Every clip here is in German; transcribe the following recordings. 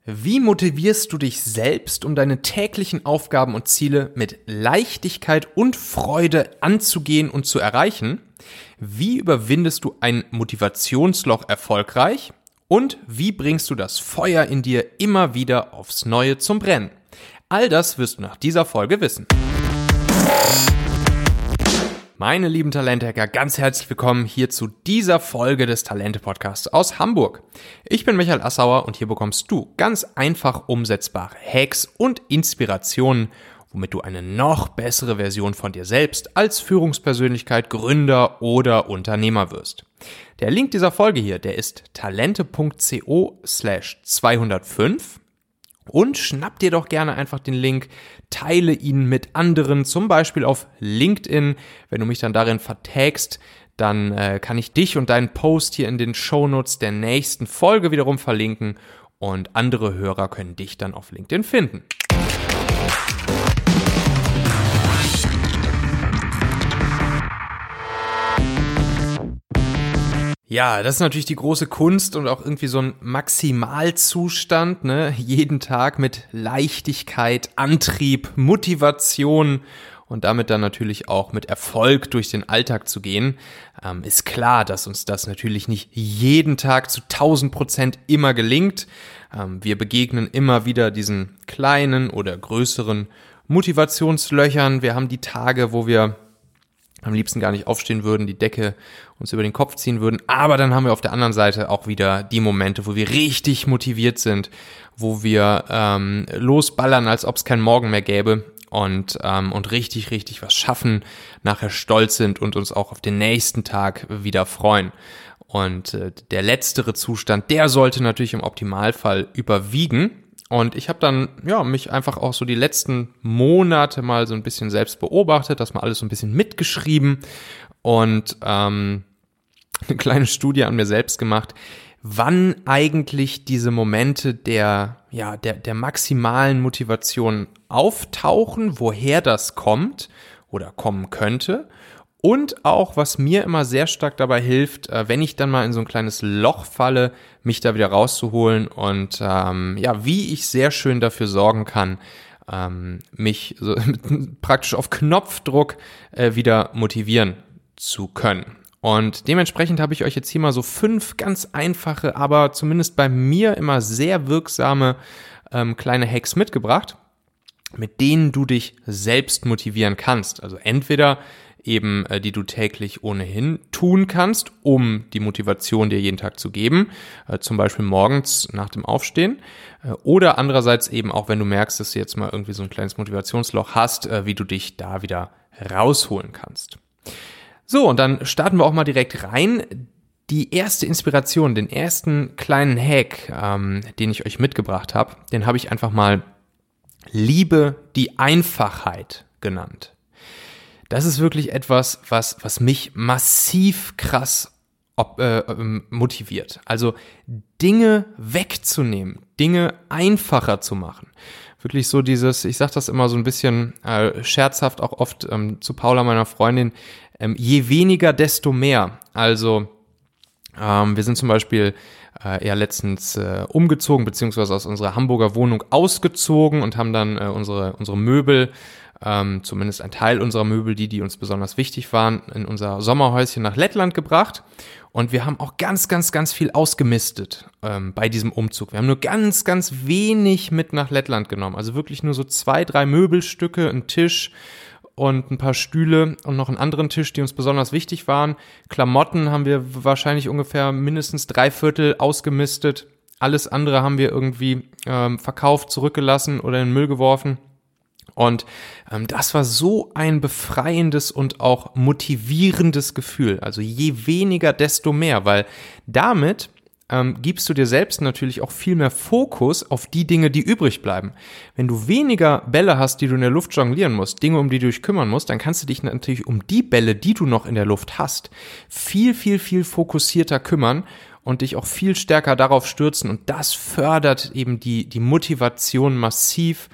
Wie motivierst du dich selbst, um deine täglichen Aufgaben und Ziele mit Leichtigkeit und Freude anzugehen und zu erreichen? Wie überwindest du ein Motivationsloch erfolgreich? Und wie bringst du das Feuer in dir immer wieder aufs Neue zum Brennen? All das wirst du nach dieser Folge wissen. Meine lieben Talente-Hacker, ganz herzlich willkommen hier zu dieser Folge des Talente-Podcasts aus Hamburg. Ich bin Michael Assauer und hier bekommst du ganz einfach umsetzbare Hacks und Inspirationen, womit du eine noch bessere Version von dir selbst als Führungspersönlichkeit, Gründer oder Unternehmer wirst. Der Link dieser Folge hier, der ist talente.co/205. Und schnapp dir doch gerne einfach den Link, teile ihn mit anderen, zum Beispiel auf LinkedIn. Wenn du mich dann darin vertagst, dann kann ich dich und deinen Post hier in den Shownotes der nächsten Folge wiederum verlinken und andere Hörer können dich dann auf LinkedIn finden. Ja, das ist natürlich die große Kunst und auch irgendwie so ein Maximalzustand, ne? Jeden Tag mit Leichtigkeit, Antrieb, Motivation und damit dann natürlich auch mit Erfolg durch den Alltag zu gehen. Ist klar, dass uns das natürlich nicht jeden Tag zu 1000% immer gelingt. Wir begegnen immer wieder diesen kleinen oder größeren Motivationslöchern. Wir haben die Tage, wo wir am liebsten gar nicht aufstehen würden, die Decke uns über den Kopf ziehen würden. Aber dann haben wir auf der anderen Seite auch wieder die Momente, wo wir richtig motiviert sind, wo wir losballern, als ob es keinen Morgen mehr gäbe und richtig was schaffen, nachher stolz sind und uns auch auf den nächsten Tag wieder freuen. Und der letztere Zustand, der sollte natürlich im Optimalfall überwiegen. Und ich habe dann mich einfach auch so die letzten Monate mal so ein bisschen selbst beobachtet, das mal alles so ein bisschen mitgeschrieben und eine kleine Studie an mir selbst gemacht, wann eigentlich diese Momente der maximalen Motivation auftauchen, woher das kommt oder kommen könnte. Und auch, was mir immer sehr stark dabei hilft, wenn ich dann mal in so ein kleines Loch falle, mich da wieder rauszuholen und wie ich sehr schön dafür sorgen kann, mich so praktisch auf Knopfdruck wieder motivieren zu können. Und dementsprechend habe ich euch jetzt hier mal so 5 ganz einfache, aber zumindest bei mir immer sehr wirksame kleine Hacks mitgebracht, mit denen du dich selbst motivieren kannst. Also entweder eben, die du täglich ohnehin tun kannst, um die Motivation dir jeden Tag zu geben, zum Beispiel morgens nach dem Aufstehen, oder andererseits eben auch, wenn du merkst, dass du jetzt mal irgendwie so ein kleines Motivationsloch hast, wie du dich da wieder rausholen kannst. So, und dann starten wir auch mal direkt rein. Die erste Inspiration, den ersten kleinen Hack, den ich euch mitgebracht habe, den habe ich einfach mal Liebe die Einfachheit genannt. Das ist wirklich etwas, was mich massiv krass motiviert. Also Dinge wegzunehmen, Dinge einfacher zu machen. Wirklich so dieses, ich sage das immer so ein bisschen scherzhaft auch oft zu Paula, meiner Freundin, je weniger, desto mehr. Also wir sind zum Beispiel letztens umgezogen, beziehungsweise aus unserer Hamburger Wohnung ausgezogen und haben dann unsere Möbel, zumindest ein Teil unserer Möbel, die uns besonders wichtig waren, in unser Sommerhäuschen nach Lettland gebracht. Und wir haben auch ganz viel ausgemistet bei diesem Umzug. Wir haben nur ganz wenig mit nach Lettland genommen. Also wirklich nur so 2, 3 Möbelstücke, ein Tisch und ein paar Stühle und noch einen anderen Tisch, die uns besonders wichtig waren. Klamotten haben wir wahrscheinlich ungefähr mindestens 3/4 ausgemistet. Alles andere haben wir irgendwie verkauft, zurückgelassen oder in den Müll geworfen. Und das war so ein befreiendes und auch motivierendes Gefühl. Also je weniger, desto mehr, weil damit gibst du dir selbst natürlich auch viel mehr Fokus auf die Dinge, die übrig bleiben. Wenn du weniger Bälle hast, die du in der Luft jonglieren musst, Dinge, um die du dich kümmern musst, dann kannst du dich natürlich um die Bälle, die du noch in der Luft hast, viel fokussierter kümmern und dich auch viel stärker darauf stürzen. Und das fördert eben die Motivation massiv,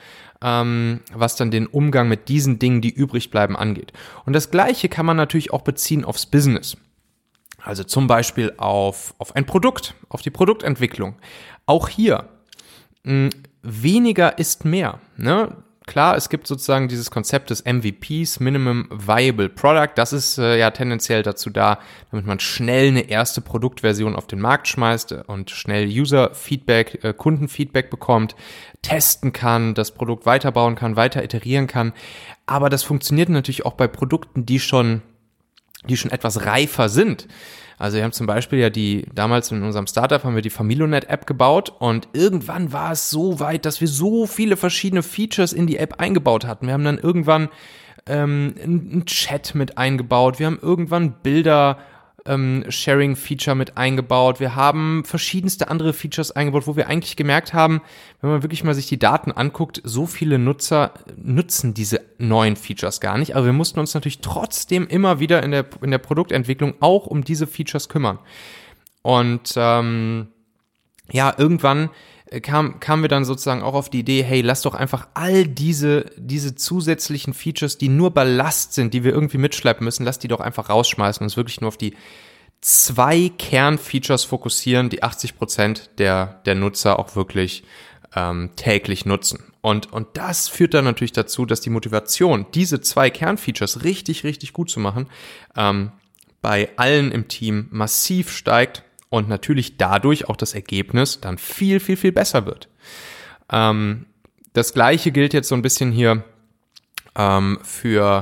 was dann den Umgang mit diesen Dingen, die übrig bleiben, angeht. Und das Gleiche kann man natürlich auch beziehen aufs Business. Also zum Beispiel auf ein Produkt, auf die Produktentwicklung. Auch hier weniger ist mehr, ne? Klar, es gibt sozusagen dieses Konzept des MVPs, Minimum Viable Product. Das ist ja tendenziell dazu da, damit man schnell eine erste Produktversion auf den Markt schmeißt und schnell User-Feedback, Kundenfeedback bekommt, testen kann, das Produkt weiterbauen kann, weiter iterieren kann. Aber das funktioniert natürlich auch bei Produkten, die schon etwas reifer sind. Also wir haben zum Beispiel ja damals in unserem Startup haben wir die Familonet-App gebaut und irgendwann war es so weit, dass wir so viele verschiedene Features in die App eingebaut hatten. Wir haben dann irgendwann einen Chat mit eingebaut, wir haben irgendwann Sharing-Feature mit eingebaut, wir haben verschiedenste andere Features eingebaut, wo wir eigentlich gemerkt haben, wenn man wirklich mal sich die Daten anguckt, so viele Nutzer nutzen diese neuen Features gar nicht, aber wir mussten uns natürlich trotzdem immer wieder in der Produktentwicklung auch um diese Features kümmern. Und irgendwann kamen wir dann sozusagen auch auf die Idee, hey, lass doch einfach all diese zusätzlichen Features, die nur Ballast sind, die wir irgendwie mitschleppen müssen, lass die doch einfach rausschmeißen und uns wirklich nur auf die 2 Kernfeatures fokussieren, die 80% der Nutzer auch wirklich täglich nutzen. Und das führt dann natürlich dazu, dass die Motivation, diese 2 Kernfeatures richtig, richtig gut zu machen, bei allen im Team massiv steigt. Und natürlich dadurch auch das Ergebnis dann viel, viel, viel besser wird. Das Gleiche gilt jetzt so ein bisschen hier für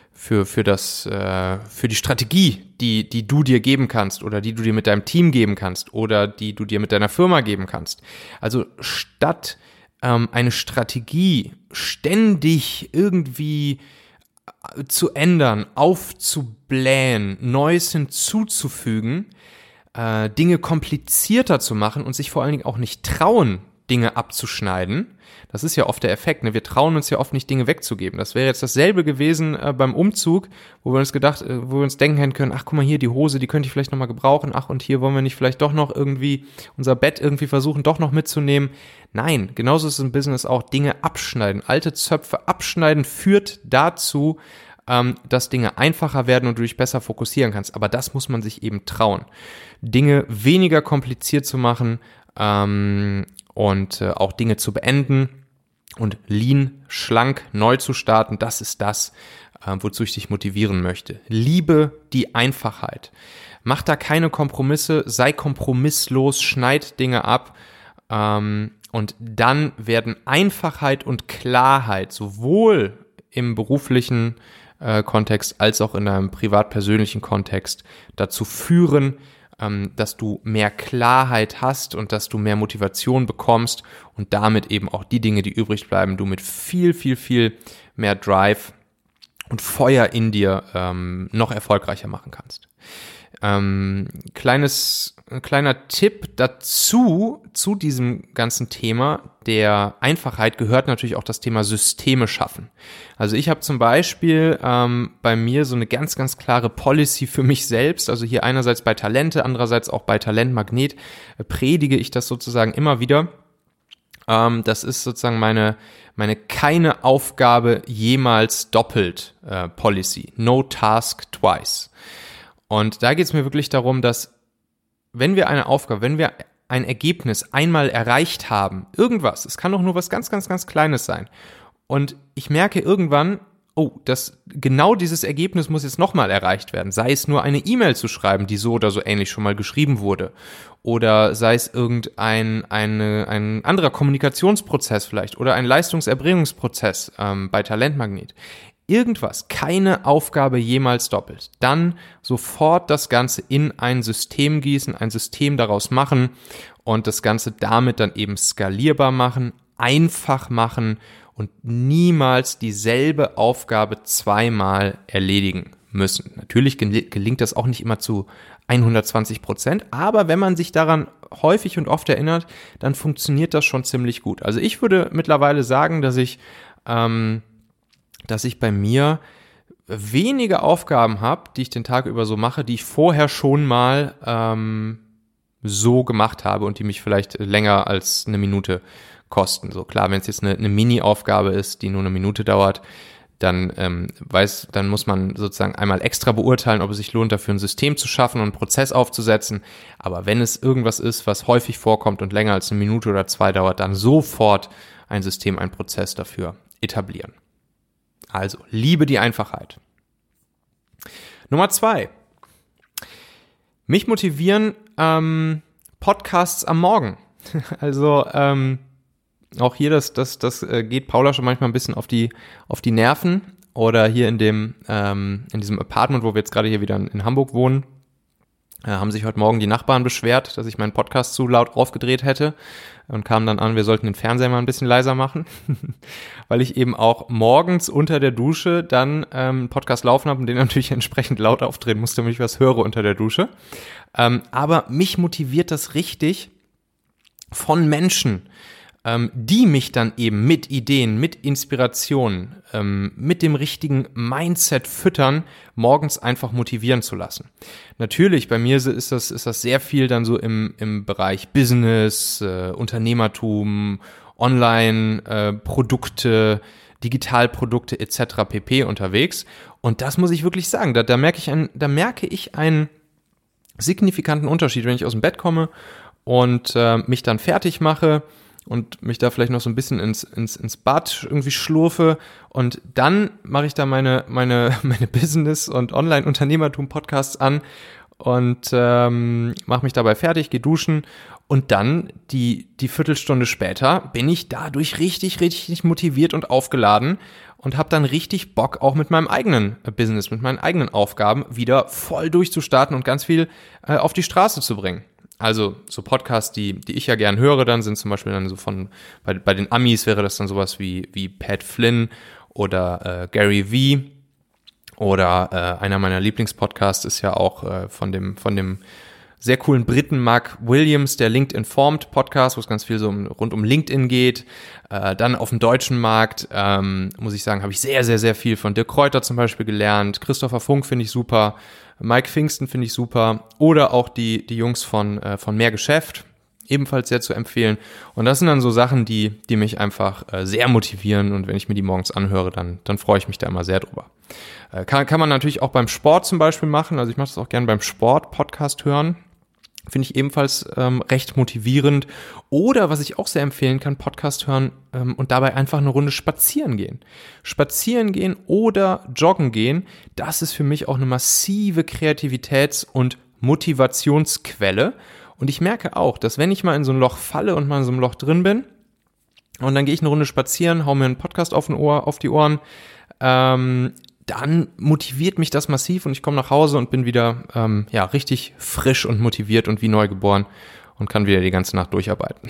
die Strategie, die du dir geben kannst oder die du dir mit deinem Team geben kannst oder die du dir mit deiner Firma geben kannst. Also statt eine Strategie ständig irgendwie zu ändern, aufzublähen, Neues hinzuzufügen, Dinge komplizierter zu machen und sich vor allen Dingen auch nicht trauen, Dinge abzuschneiden. Das ist ja oft der Effekt, ne? Wir trauen uns ja oft nicht, Dinge wegzugeben. Das wäre jetzt dasselbe gewesen beim Umzug, wo wir uns denken können, ach guck mal hier, die Hose, die könnte ich vielleicht nochmal gebrauchen, ach und hier wollen wir nicht vielleicht doch noch irgendwie unser Bett irgendwie versuchen, doch noch mitzunehmen. Nein, genauso ist es im Business auch, Dinge abschneiden, alte Zöpfe abschneiden führt dazu, dass Dinge einfacher werden und du dich besser fokussieren kannst. Aber das muss man sich eben trauen. Dinge weniger kompliziert zu machen und auch Dinge zu beenden und lean, schlank, neu zu starten, das ist das, wozu ich dich motivieren möchte. Liebe die Einfachheit. Mach da keine Kompromisse, sei kompromisslos, schneid Dinge ab und dann werden Einfachheit und Klarheit sowohl im beruflichen Kontext als auch in einem privat-persönlichen Kontext dazu führen, dass du mehr Klarheit hast und dass du mehr Motivation bekommst und damit eben auch die Dinge, die übrig bleiben, du mit viel, viel, viel mehr Drive und Feuer in dir noch erfolgreicher machen kannst. Kleiner Tipp dazu, zu diesem ganzen Thema der Einfachheit gehört natürlich auch das Thema Systeme schaffen. Also ich habe zum Beispiel bei mir so eine ganz, ganz klare Policy für mich selbst, also hier einerseits bei Talente, andererseits auch bei Talentmagnet predige ich das sozusagen immer wieder. Das ist sozusagen meine keine Aufgabe jemals doppelt Policy, no task twice. Und da geht es mir wirklich darum, dass wenn wir ein Ergebnis einmal erreicht haben, irgendwas, es kann doch nur was ganz, ganz, ganz Kleines sein, und ich merke irgendwann, genau dieses Ergebnis muss jetzt nochmal erreicht werden, sei es nur eine E-Mail zu schreiben, die so oder so ähnlich schon mal geschrieben wurde, oder sei es ein anderer Kommunikationsprozess vielleicht oder ein Leistungserbringungsprozess bei Talentmagnet. Irgendwas, keine Aufgabe jemals doppelt. Dann sofort das Ganze in ein System gießen, ein System daraus machen und das Ganze damit dann eben skalierbar machen, einfach machen und niemals dieselbe Aufgabe zweimal erledigen müssen. Natürlich gelingt das auch nicht immer zu 120%, aber wenn man sich daran häufig und oft erinnert, dann funktioniert das schon ziemlich gut. Also ich würde mittlerweile sagen, dass ich bei mir wenige Aufgaben habe, die ich den Tag über so mache, die ich vorher schon mal so gemacht habe und die mich vielleicht länger als eine Minute kosten. So klar, wenn es jetzt eine Mini-Aufgabe ist, die nur eine Minute dauert, dann dann muss man sozusagen einmal extra beurteilen, ob es sich lohnt, dafür ein System zu schaffen und einen Prozess aufzusetzen. Aber wenn es irgendwas ist, was häufig vorkommt und länger als 1 Minute oder 2 dauert, dann sofort ein System, ein Prozess dafür etablieren. Also, liebe die Einfachheit. Nummer 2. Mich motivieren Podcasts am Morgen. Also auch hier, das geht Paula schon manchmal ein bisschen auf die Nerven. Oder hier in diesem Apartment, wo wir jetzt gerade hier wieder in Hamburg wohnen, haben sich heute Morgen die Nachbarn beschwert, dass ich meinen Podcast zu laut aufgedreht hätte und kamen dann an, wir sollten den Fernseher mal ein bisschen leiser machen, weil ich eben auch morgens unter der Dusche dann einen Podcast laufen habe und den natürlich entsprechend laut aufdrehen musste, damit ich was höre unter der Dusche. Aber mich motiviert das richtig von Menschen, die mich dann eben mit Ideen, mit Inspirationen, mit dem richtigen Mindset füttern, morgens einfach motivieren zu lassen. Natürlich, bei mir ist das sehr viel dann so im Bereich Business, Unternehmertum, Online-Produkte, Digitalprodukte etc. pp. Unterwegs. Und das muss ich wirklich sagen, da merke ich einen signifikanten Unterschied, wenn ich aus dem Bett komme und mich dann fertig mache und mich da vielleicht noch so ein bisschen ins Bad irgendwie schlurfe und dann mache ich da meine Business- und Online-Unternehmertum-Podcasts an und mache mich dabei fertig, gehe duschen und dann die Viertelstunde später bin ich dadurch richtig, richtig motiviert und aufgeladen und habe dann richtig Bock, auch mit meinem eigenen Business, mit meinen eigenen Aufgaben wieder voll durchzustarten und ganz viel auf die Straße zu bringen. Also so Podcasts, die ich ja gern höre, dann sind zum Beispiel dann so bei den Amis wäre das dann sowas wie Pat Flynn oder Gary Vee oder einer meiner Lieblingspodcasts ist ja auch von dem sehr coolen Briten Mark Williams, der LinkedIn-Formed Podcast, wo es ganz viel so rund um LinkedIn geht. Dann auf dem deutschen Markt, muss ich sagen, habe ich sehr, sehr, sehr viel von Dirk Kräuter zum Beispiel gelernt. Christopher Funk finde ich super. Mike Pfingsten finde ich super. Oder auch die Jungs von Mehr Geschäft, ebenfalls sehr zu empfehlen. Und das sind dann so Sachen, die mich einfach sehr motivieren. Und wenn ich mir die morgens anhöre, dann freue ich mich da immer sehr drüber. Kann man natürlich auch beim Sport zum Beispiel machen. Also ich mache das auch gerne beim Sport, Podcast hören. Finde ich ebenfalls recht motivierend. Oder was ich auch sehr empfehlen kann, Podcast hören und dabei einfach eine Runde spazieren gehen. Spazieren gehen oder joggen gehen, das ist für mich auch eine massive Kreativitäts- und Motivationsquelle. Und ich merke auch, dass wenn ich mal in so ein Loch falle und mal in so einem Loch drin bin und dann gehe ich eine Runde spazieren, hau mir einen Podcast auf die Ohren, dann motiviert mich das massiv und ich komme nach Hause und bin wieder richtig frisch und motiviert und wie neugeboren und kann wieder die ganze Nacht durcharbeiten.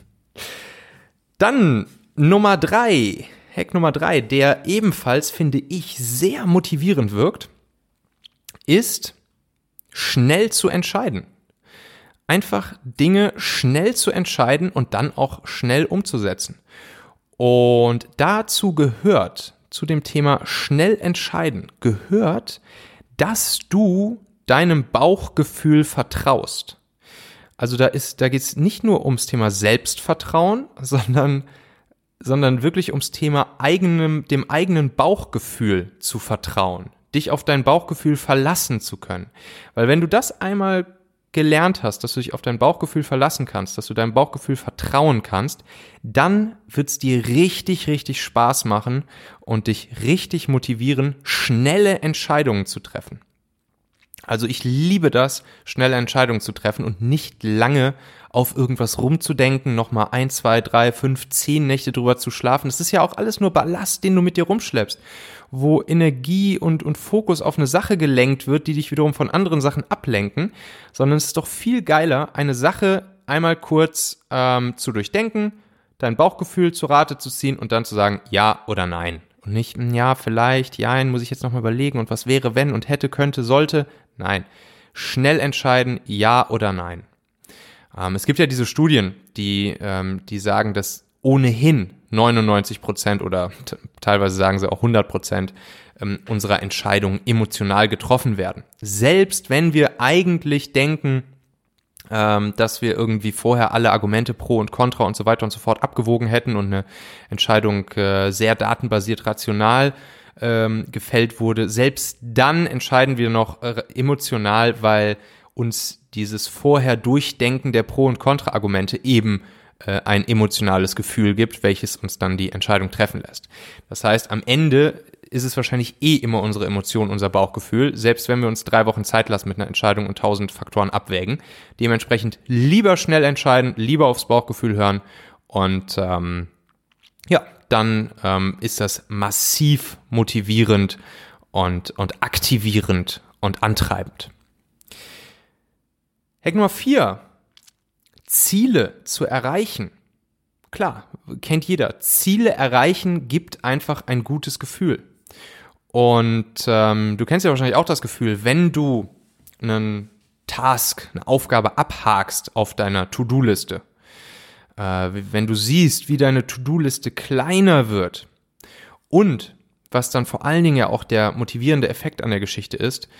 Dann Hack Nummer 3, der ebenfalls, finde ich, sehr motivierend wirkt, ist schnell zu entscheiden. Einfach Dinge schnell zu entscheiden und dann auch schnell umzusetzen. Und dazu gehört, zu dem Thema schnell entscheiden, gehört, dass du deinem Bauchgefühl vertraust. Also da geht es nicht nur ums Thema Selbstvertrauen, sondern wirklich ums Thema dem eigenen Bauchgefühl zu vertrauen, dich auf dein Bauchgefühl verlassen zu können. Weil wenn du das einmal gelernt hast, dass du dich auf dein Bauchgefühl verlassen kannst, dass du deinem Bauchgefühl vertrauen kannst, dann wird es dir richtig, richtig Spaß machen und dich richtig motivieren, schnelle Entscheidungen zu treffen. Also ich liebe das, schnelle Entscheidungen zu treffen und nicht lange auf irgendwas rumzudenken, nochmal 1, 2, 3, 5, 10 Nächte drüber zu schlafen. Das ist ja auch alles nur Ballast, den du mit dir rumschleppst, wo Energie und Fokus auf eine Sache gelenkt wird, die dich wiederum von anderen Sachen ablenken, sondern es ist doch viel geiler, eine Sache einmal kurz zu durchdenken, dein Bauchgefühl zu Rate zu ziehen und dann zu sagen, ja oder nein. Und nicht, ja, vielleicht, ja, muss ich jetzt nochmal überlegen und was wäre, wenn und hätte, könnte, sollte. Nein, schnell entscheiden, ja oder nein. Es gibt ja diese Studien, die sagen, dass ohnehin 99% oder teilweise sagen sie auch 100% unserer Entscheidungen emotional getroffen werden. Selbst wenn wir eigentlich denken, dass wir irgendwie vorher alle Argumente pro und contra und so weiter und so fort abgewogen hätten und eine Entscheidung sehr datenbasiert rational gefällt wurde, selbst dann entscheiden wir noch emotional, weil uns dieses vorher Durchdenken der Pro- und Kontra-Argumente eben ein emotionales Gefühl gibt, welches uns dann die Entscheidung treffen lässt. Das heißt, am Ende ist es wahrscheinlich immer unsere Emotion, unser Bauchgefühl, selbst wenn wir uns 3 Wochen Zeit lassen mit einer Entscheidung und 1000 Faktoren abwägen. Dementsprechend lieber schnell entscheiden, lieber aufs Bauchgefühl hören und dann ist das massiv motivierend und aktivierend und antreibend. Hack Nummer 4. Ziele zu erreichen. Klar, kennt jeder. Ziele erreichen gibt einfach ein gutes Gefühl. Und du kennst ja wahrscheinlich auch das Gefühl, wenn du einen Task, eine Aufgabe abhakst auf deiner To-Do-Liste, wenn du siehst, wie deine To-Do-Liste kleiner wird und was dann vor allen Dingen ja auch der motivierende Effekt an der Geschichte ist,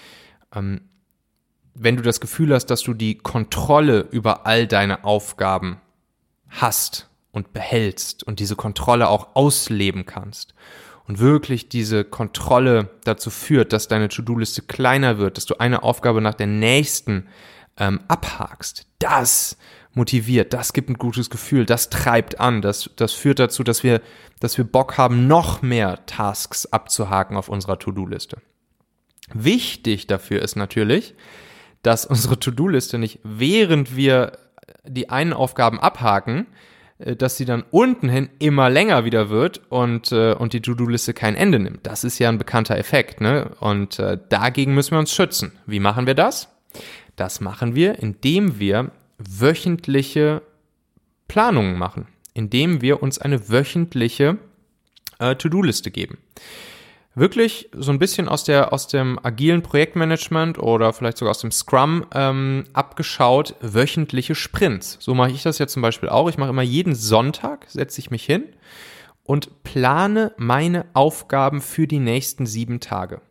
wenn du das Gefühl hast, dass du die Kontrolle über all deine Aufgaben hast und behältst und diese Kontrolle auch ausleben kannst und wirklich diese Kontrolle dazu führt, dass deine To-Do-Liste kleiner wird, dass du eine Aufgabe nach der nächsten abhakst, das motiviert, das gibt ein gutes Gefühl, das treibt an, das führt dazu, dass wir Bock haben, noch mehr Tasks abzuhaken auf unserer To-Do-Liste. Wichtig dafür ist natürlich, dass unsere To-Do-Liste nicht, während wir die einen Aufgaben abhaken, dass sie dann unten hin immer länger wieder wird und die To-Do-Liste kein Ende nimmt. Das ist ja ein bekannter Effekt, ne? Und dagegen müssen wir uns schützen. Wie machen wir das? Das machen wir, indem wir wöchentliche Planungen machen, indem wir uns eine wöchentliche To-Do-Liste geben. Wirklich so ein bisschen aus dem agilen Projektmanagement oder vielleicht sogar aus dem Scrum abgeschaut, wöchentliche Sprints. So mache ich das ja zum Beispiel auch. Ich mache immer jeden Sonntag, setze ich mich hin und plane meine Aufgaben für die nächsten 7 Tage.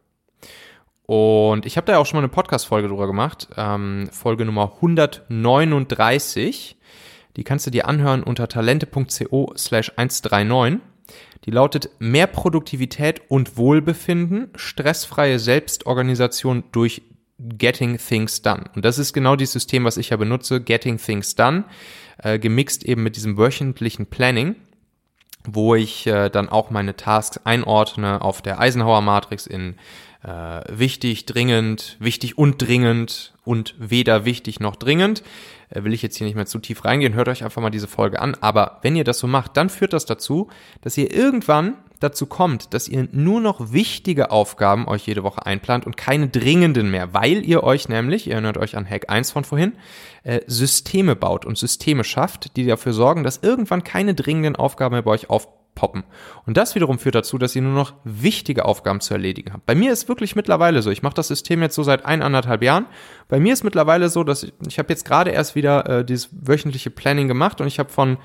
Und ich habe da ja auch schon mal eine Podcast-Folge drüber gemacht, Folge Nummer 139. Die kannst du dir anhören unter talente.co/139. Die lautet: mehr Produktivität und Wohlbefinden, stressfreie Selbstorganisation durch Getting Things Done. Und das ist genau dieses System, was ich ja benutze, Getting Things Done, gemixt eben mit diesem wöchentlichen Planning, wo ich dann auch meine Tasks einordne auf der Eisenhower-Matrix in wichtig, dringend, wichtig und dringend und weder wichtig noch dringend. Will ich jetzt hier nicht mehr zu tief reingehen, hört euch einfach mal diese Folge an. Aber wenn ihr das so macht, dann führt das dazu, dass ihr irgendwann dazu kommt, dass ihr nur noch wichtige Aufgaben euch jede Woche einplant und keine dringenden mehr, weil ihr euch nämlich, ihr erinnert euch an Hack 1 von vorhin, Systeme baut und Systeme schafft, die dafür sorgen, dass irgendwann keine dringenden Aufgaben mehr bei euch aufpoppen. Und das wiederum führt dazu, dass ihr nur noch wichtige Aufgaben zu erledigen habt. Bei mir ist wirklich mittlerweile so, ich mache das System jetzt so seit 1,5 Jahren, bei mir ist mittlerweile so, dass ich habe jetzt gerade erst wieder dieses wöchentliche Planning gemacht und ich habe von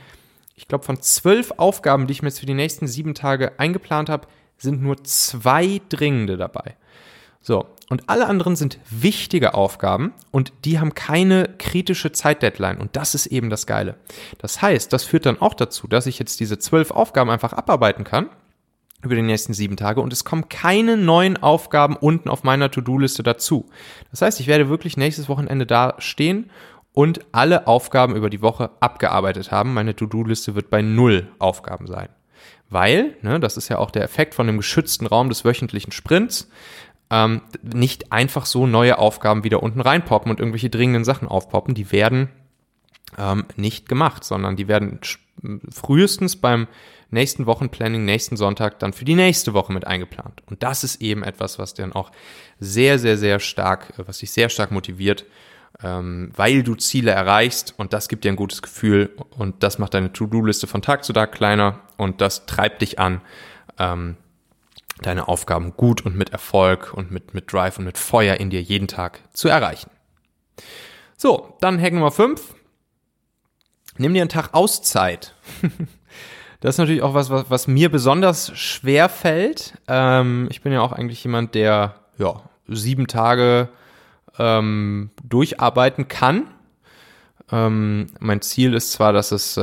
12 Aufgaben, die ich mir jetzt für die nächsten 7 Tage eingeplant habe, sind nur 2 dringende dabei. So, und alle anderen sind wichtige Aufgaben und die haben keine kritische Zeitdeadline und das ist eben das Geile. Das heißt, das führt dann auch dazu, dass ich jetzt diese 12 Aufgaben einfach abarbeiten kann über die nächsten 7 Tage und es kommen keine neuen Aufgaben unten auf meiner To-Do-Liste dazu. Das heißt, ich werde wirklich nächstes Wochenende da stehen und alle Aufgaben über die Woche abgearbeitet haben. Meine To-Do-Liste wird bei 0 Aufgaben sein. Weil, das ist ja auch der Effekt von dem geschützten Raum des wöchentlichen Sprints, nicht einfach so neue Aufgaben wieder unten reinpoppen und irgendwelche dringenden Sachen aufpoppen. Die werden nicht gemacht, sondern die werden frühestens beim nächsten Wochenplanning, nächsten Sonntag dann für die nächste Woche mit eingeplant. Und das ist eben etwas, was dann auch sehr, sehr, sehr stark, was dich sehr stark motiviert, weil du Ziele erreichst und das gibt dir ein gutes Gefühl und das macht deine To-Do-Liste von Tag zu Tag kleiner und das treibt dich an, deine Aufgaben gut und mit Erfolg und mit Drive und mit Feuer in dir jeden Tag zu erreichen. So, dann Hack Nummer 5. Nimm dir einen Tag Auszeit. Das ist natürlich auch was mir besonders schwer fällt. Ich bin ja auch eigentlich jemand, der 7 Tage durcharbeiten kann. Mein Ziel ist zwar, dass es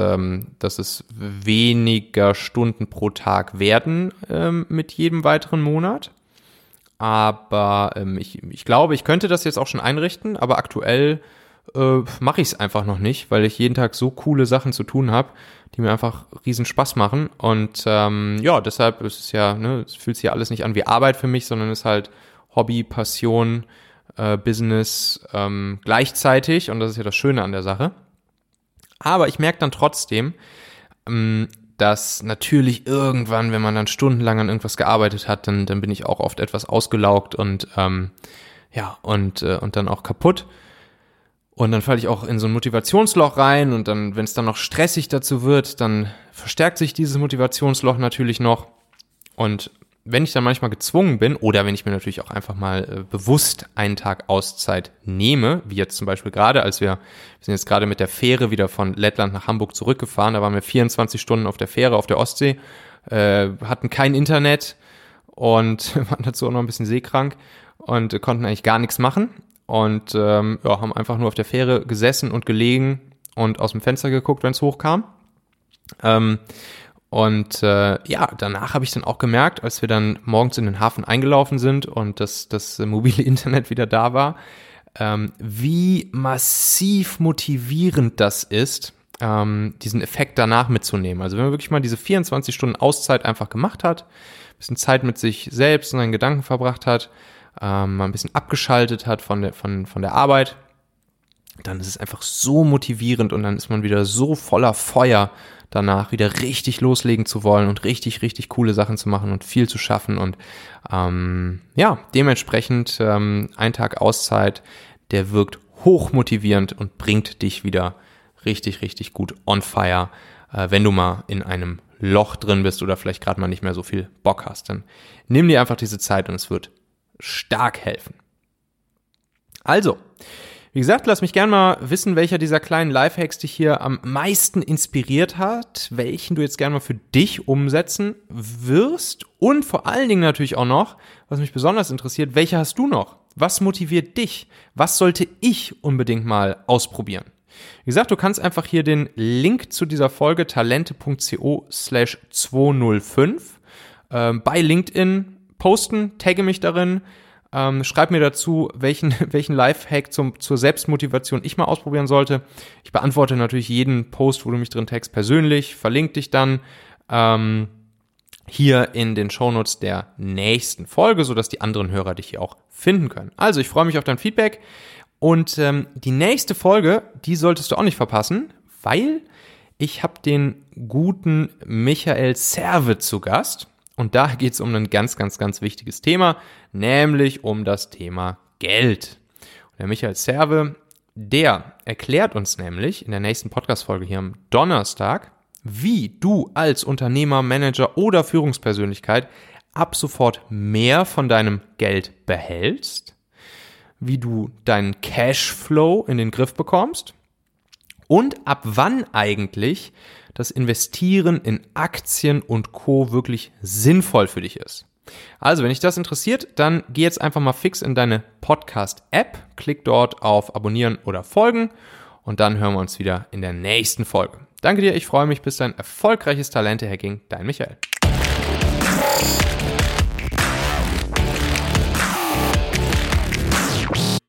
weniger Stunden pro Tag werden mit jedem weiteren Monat, aber ich glaube, ich könnte das jetzt auch schon einrichten, aber aktuell mache ich es einfach noch nicht, weil ich jeden Tag so coole Sachen zu tun habe, die mir einfach riesen Spaß machen. Und deshalb ist es ja, es fühlt sich ja alles nicht an wie Arbeit für mich, sondern ist halt Hobby, Passion, Business gleichzeitig. Und das ist ja das Schöne an der Sache. Aber ich merke dann trotzdem, dass natürlich irgendwann, wenn man dann stundenlang an irgendwas gearbeitet hat, dann bin ich auch oft etwas ausgelaugt und dann auch kaputt. Und dann falle ich auch in so ein Motivationsloch rein und dann, wenn es dann noch stressig dazu wird, dann verstärkt sich dieses Motivationsloch natürlich noch. Und wenn ich dann manchmal gezwungen bin oder wenn ich mir natürlich auch einfach mal bewusst einen Tag Auszeit nehme, wie jetzt zum Beispiel gerade, wir sind jetzt gerade mit der Fähre wieder von Lettland nach Hamburg zurückgefahren, da waren wir 24 Stunden auf der Fähre auf der Ostsee, hatten kein Internet und waren dazu auch noch ein bisschen seekrank und konnten eigentlich gar nichts machen. Und haben einfach nur auf der Fähre gesessen und gelegen und aus dem Fenster geguckt, wenn es hochkam. Danach habe ich dann auch gemerkt, als wir dann morgens in den Hafen eingelaufen sind und das mobile Internet wieder da war, wie massiv motivierend das ist, diesen Effekt danach mitzunehmen. Also wenn man wirklich mal diese 24 Stunden Auszeit einfach gemacht hat, ein bisschen Zeit mit sich selbst und seinen Gedanken verbracht hat, mal ein bisschen abgeschaltet hat von der Arbeit, dann ist es einfach so motivierend und dann ist man wieder so voller Feuer danach, wieder richtig loslegen zu wollen und richtig, richtig coole Sachen zu machen und viel zu schaffen und dementsprechend ein Tag Auszeit, der wirkt hoch motivierend und bringt dich wieder richtig, richtig gut on fire, wenn du mal in einem Loch drin bist oder vielleicht gerade mal nicht mehr so viel Bock hast, dann nimm dir einfach diese Zeit und es wird stark helfen. Also, wie gesagt, lass mich gerne mal wissen, welcher dieser kleinen Lifehacks dich hier am meisten inspiriert hat, welchen du jetzt gerne mal für dich umsetzen wirst und vor allen Dingen natürlich auch noch, was mich besonders interessiert, welche hast du noch? Was motiviert dich? Was sollte ich unbedingt mal ausprobieren? Wie gesagt, du kannst einfach hier den Link zu dieser Folge talente.co/205 bei LinkedIn posten, tagge mich darin, schreib mir dazu, welchen Lifehack zur Selbstmotivation ich mal ausprobieren sollte. Ich beantworte natürlich jeden Post, wo du mich drin taggst, persönlich, verlinke dich dann hier in den Shownotes der nächsten Folge, sodass die anderen Hörer dich hier auch finden können. Also, ich freue mich auf dein Feedback und die nächste Folge, die solltest du auch nicht verpassen, weil ich habe den guten Michael Serve zu Gast. Und da geht es um ein ganz, ganz, ganz wichtiges Thema, nämlich um das Thema Geld. Und der Michael Serve, der erklärt uns nämlich in der nächsten Podcast-Folge hier am Donnerstag, wie du als Unternehmer, Manager oder Führungspersönlichkeit ab sofort mehr von deinem Geld behältst, wie du deinen Cashflow in den Griff bekommst und ab wann eigentlich das Investieren in Aktien und Co. wirklich sinnvoll für dich ist. Also, wenn dich das interessiert, dann geh jetzt einfach mal fix in deine Podcast-App, klick dort auf Abonnieren oder Folgen und dann hören wir uns wieder in der nächsten Folge. Danke dir, ich freue mich, bis dein erfolgreiches Talente-Hacking, dein Michael.